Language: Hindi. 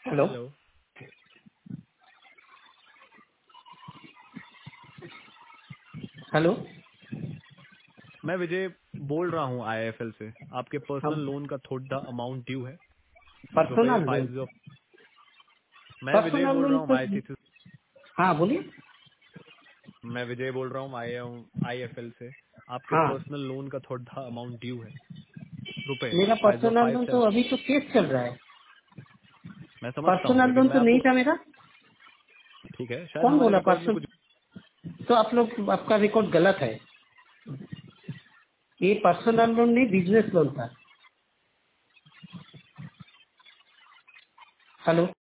हेलो। हेलो। हेलो। मैं विजय बोल रहा हूँ आईएफएल से। आपके पर्सनल हम लोन का थोड़ा अमाउंट ड्यू है, रुपए पर्सनल लोन 50। मैं विजय पर्सनल बोल रहा लोन हूँ तो आईसीसी। हाँ बोलिए। मैं विजय बोल रहा हूँ आईएफएल से। आपके हाँ, पर्सनल लोन का थोड़ा अमाउंट ड्यू है, रुपए मेरा पर्सनल लोन 5057। तो अभी तो केस चल रहा है। मैं समझता हूँ, पर्सनल लेकिन लोन मैं तो नहीं आपको था मेरा। ठीक है, शायद कौन हमारे बोला रिकॉर्ड में पर्सन? कुछ। तो आप लोग आपका रिकॉर्ड गलत है। ये पर्सनल लोन नहीं, बिजनेस लोन था। हेलो।